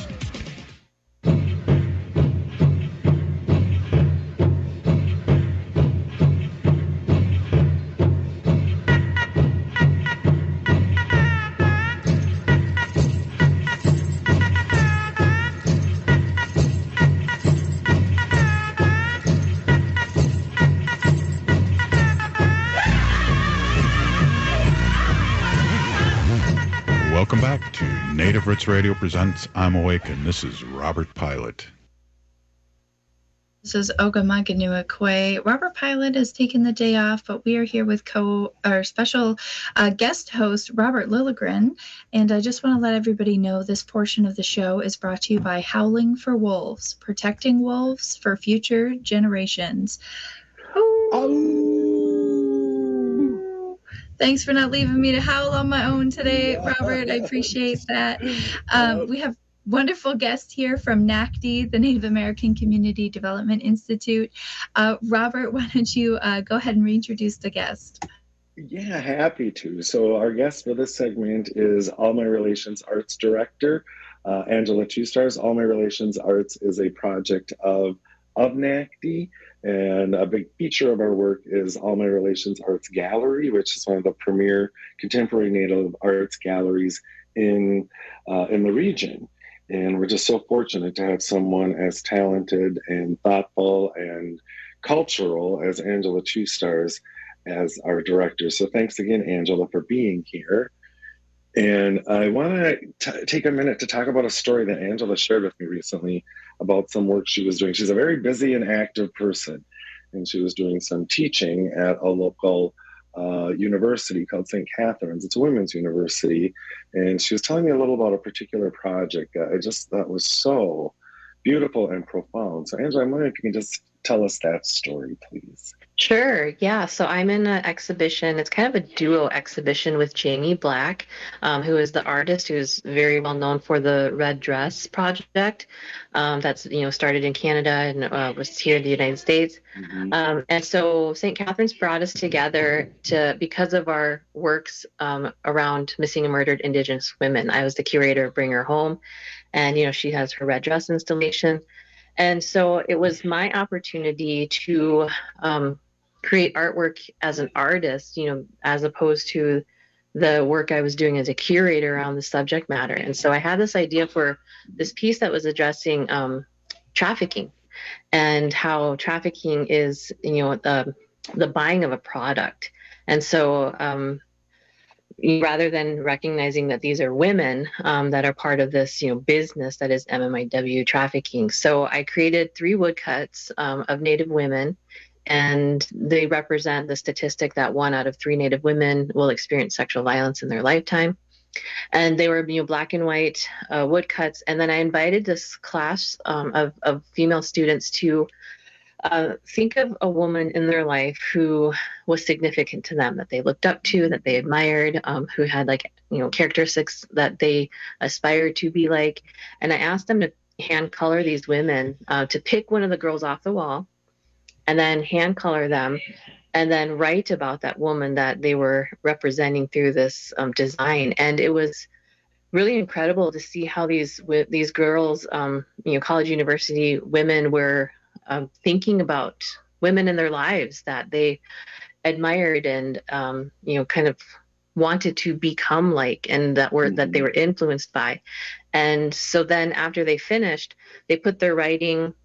Welcome back to Native Roots Radio presents I'm Awake, and this is Robert Pilot. This is Ogamaganua-Kwe. Robert Pilot is taking the day off, but we are here with our special guest host, Robert Lilligren. And I just want to let everybody know this portion of the show is brought to you by Howling for Wolves, protecting wolves for future generations. Thanks for not leaving me to howl on my own today, Robert. I appreciate that. We have wonderful guests here from NACD, the Native American Community Development Institute. Robert, why don't you go ahead and reintroduce the guest? Yeah, happy to. So our guest for this segment is All My Relations Arts Director, Angela Two Stars. All My Relations Arts is a project of NACD, and a big feature of our work is All My Relations Arts Gallery, which is one of the premier contemporary Native arts galleries in the region. And we're just so fortunate to have someone as talented and thoughtful and cultural as Angela Two Stars as our director. So thanks again, Angela, for being here. And I want to take a minute to talk about a story that Angela shared with me recently about some work she was doing. She's a very busy and active person, and she was doing some teaching at a local university called St. Catherine's. It's a women's university, and she was telling me a little about a particular project I just thought was so beautiful and profound. So Angela, I'm wondering if you can just tell us that story, please. Sure. Yeah. So I'm in an exhibition. It's kind of a duo exhibition with Jamie Black, who is the artist who's very well known for the Red Dress project. That's, started in Canada and was here in the United States. Mm-hmm. And so St. Catherine's brought us together because of our works around missing and murdered Indigenous women. I was the curator of Bring Her Home, and, she has her Red Dress installation. And so it was my opportunity to create artwork as an artist, as opposed to the work I was doing as a curator around the subject matter. And so I had this idea for this piece that was addressing trafficking and how trafficking is, the buying of a product. And so rather than recognizing that these are women that are part of this, business that is MMIW trafficking. So I created 3 woodcuts of Native women, and they represent the statistic that 1 out of 3 Native women will experience sexual violence in their lifetime. And they were, black and white woodcuts. And then I invited this class of female students to think of a woman in their life who was significant to them, that they looked up to, that they admired, who had characteristics that they aspired to be like. And I asked them to hand color these women, to pick one of the girls off the wall and then hand color them and then write about that woman that they were representing through this design. And it was really incredible to see how these girls, college, university women were thinking about women in their lives that they admired and, kind of wanted to become like, and that they were influenced by. And so then after they finished, they put their writing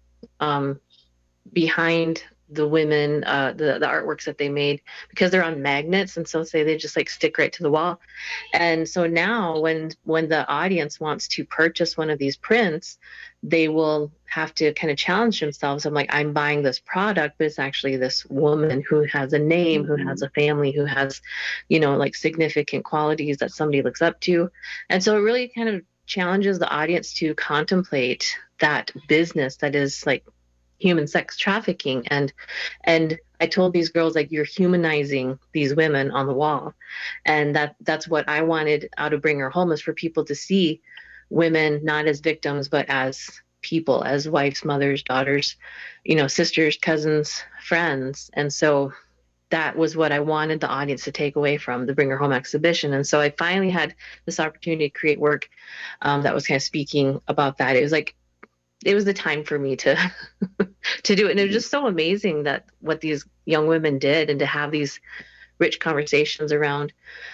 behind the women, the artworks that they made, because they're on magnets, and so they just stick right to the wall. And so now when the audience wants to purchase one of these prints, they will have to kind of challenge themselves. I'm like, I'm buying this product, but it's actually this woman who has a name, who has a family, who has, significant qualities that somebody looks up to. And so it really kind of challenges the audience to contemplate that business that is like human sex trafficking. And I told these girls, like, you're humanizing these women on the wall. And that's what I wanted out of Bring Her Home, is for people to see women not as victims, but as people, as wives, mothers, daughters, sisters, cousins, friends. And so that was what I wanted the audience to take away from the Bring Her Home exhibition. And so I finally had this opportunity to create work that was kind of speaking about that. It was the time for me to to do it. And it was just so amazing that what these young women did, and to have these rich conversations around,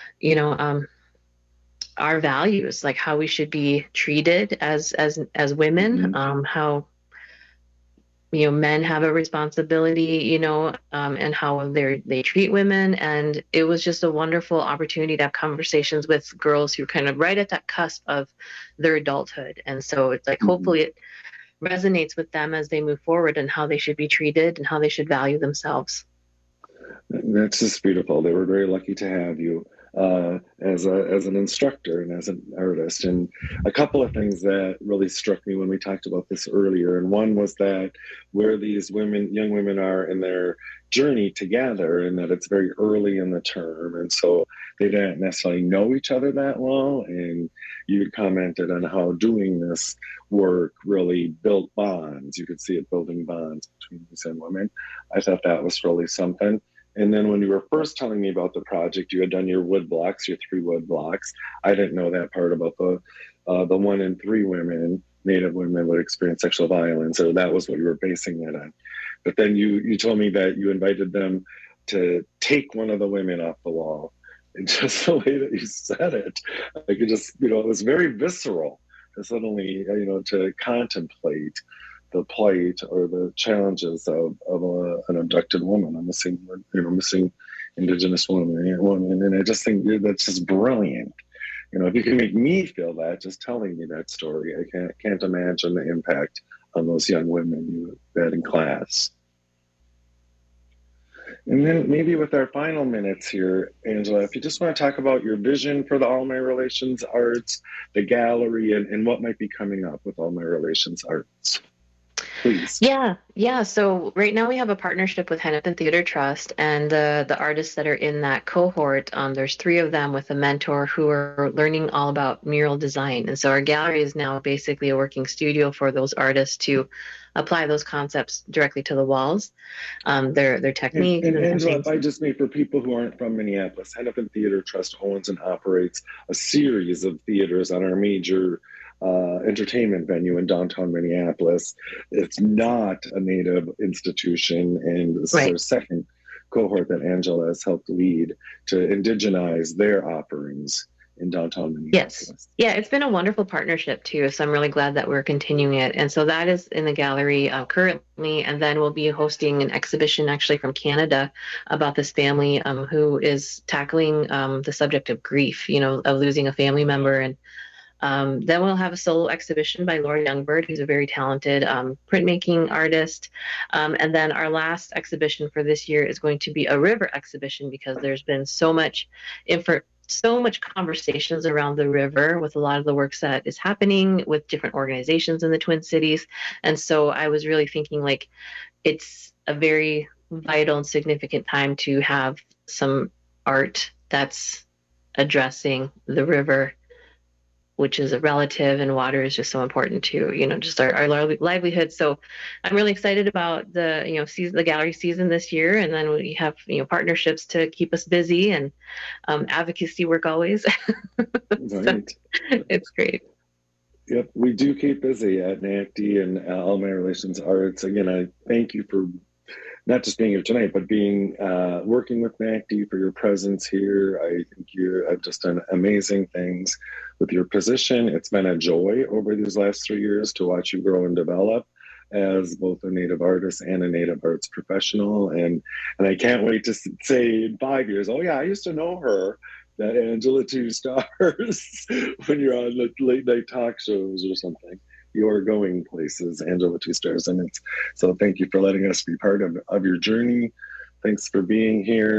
our values, like how we should be treated as women, how men have a responsibility, and how they treat women. And it was just a wonderful opportunity to have conversations with girls who are kind of right at that cusp of their adulthood. And so it's like, hopefully it resonates with them as they move forward, and how they should be treated and how they should value themselves. That's just beautiful. They were very lucky to have you as an instructor and as an artist. And a couple of things that really struck me when we talked about this earlier, and one was that where these young women are in their journey together, and that it's very early in the term, and so they didn't necessarily know each other that well. And you commented on how doing this work really built bonds. You could see it building bonds between these young women. I thought that was really something. And then when you were first telling me about the project, you had done your wood blocks, your 3 wood blocks. I didn't know that part about the 1 in 3 women, Native women, would experience sexual violence, or that was what you were basing that on. But then you told me that you invited them to take one of the women off the wall. And just the way that you said it, I could just, it was very visceral. And suddenly, to contemplate the plight or the challenges of an abducted woman, a missing Indigenous woman. And I just think that's just brilliant. If you can make me feel that, just telling me that story, I can't imagine the impact on those young women you had in class. And then maybe with our final minutes here, Angela, if you just want to talk about your vision for the All My Relations Arts, the gallery, and what might be coming up with All My Relations Arts. Please. Yeah. So right now we have a partnership with Hennepin Theater Trust, and the artists that are in that cohort, there's 3 of them with a mentor who are learning all about mural design. And so our gallery is now basically a working studio for those artists to apply those concepts directly to the walls, their techniques. And Angela, if I just may, for people who aren't from Minneapolis, Hennepin Theater Trust owns and operates a series of theaters on our major entertainment venue in downtown Minneapolis. It's not a Native institution, and this is our second cohort that Angela has helped lead to indigenize their offerings in downtown Minneapolis. Yes. Yeah, it's been a wonderful partnership too, so I'm really glad that we're continuing it. And so that is in the gallery currently, and then we'll be hosting an exhibition actually from Canada about this family who is tackling the subject of grief, of losing a family member. And then we'll have a solo exhibition by Laura Youngbird, who's a very talented printmaking artist. And then our last exhibition for this year is going to be a river exhibition, because there's been so much conversations around the river with a lot of the works that is happening with different organizations in the Twin Cities. And so I was really thinking, like, it's a very vital and significant time to have some art that's addressing the river, which is a relative, and water is just so important to, just our livelihood. So I'm really excited about the gallery season this year. And then we have, partnerships to keep us busy, and advocacy work always. Right. So it's great. Yep, we do keep busy at NACD and All My Relations Arts. Again, I thank you for not just being here tonight, but being working with NACD, for your presence here. I think you have just done amazing things with your position. It's been a joy over these last 3 years to watch you grow and develop as both a Native artist and a Native arts professional. And I can't wait to say in 5 years, oh yeah, I used to know her, that Angela Two Stars, when you're on the late night talk shows or something. You're going places, Angela Two Stars. And so thank you for letting us be part of your journey. Thanks for being here.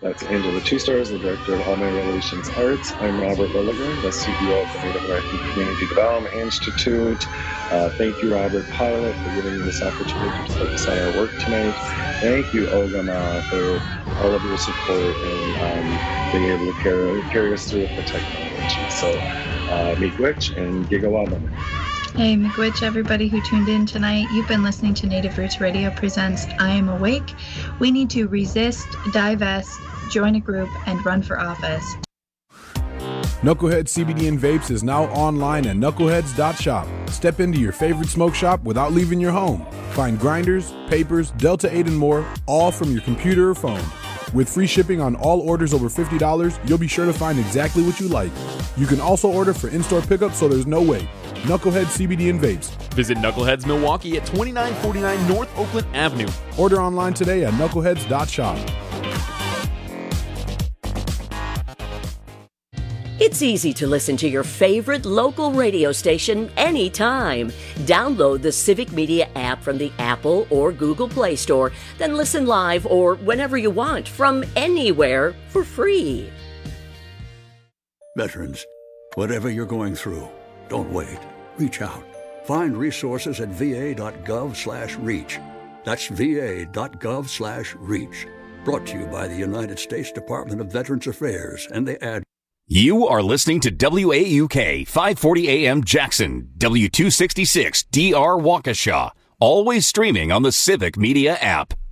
That's Angela Two Stars, the Director of All My Relations Arts. I'm Robert Lilliger, the CEO of the Native American Community Development Institute. Thank you, Robert Pilot, for giving me this opportunity to focus on our work tonight. Thank you, Ogama, for all of your support and being able to carry us through with the technology. So, Miigwech and Gigawabana. Hey, Miigwech, everybody who tuned in tonight. You've been listening to Native Roots Radio presents I Am Awake. We need to resist, divest, join a group, and run for office. Knucklehead CBD and Vapes is now online at knuckleheads.shop. Step into your favorite smoke shop without leaving your home. Find grinders, papers, Delta 8 and more, all from your computer or phone. With free shipping on all orders over $50, you'll be sure to find exactly what you like. You can also order for in-store pickup, so there's no wait. Knucklehead CBD and Vapes. Visit Knuckleheads Milwaukee at 2949 North Oakland Avenue. Order online today at knuckleheads.shop. It's easy to listen to your favorite local radio station anytime. Download the Civic Media app from the Apple or Google Play Store, then listen live or whenever you want from anywhere for free. Veterans, whatever you're going through, don't wait. Reach out. Find resources at va.gov/reach. That's va.gov/reach. Brought to you by the United States Department of Veterans Affairs and the ad. You are listening to WAUK 540 AM Jackson, W266 DR Waukesha, always streaming on the Civic Media app.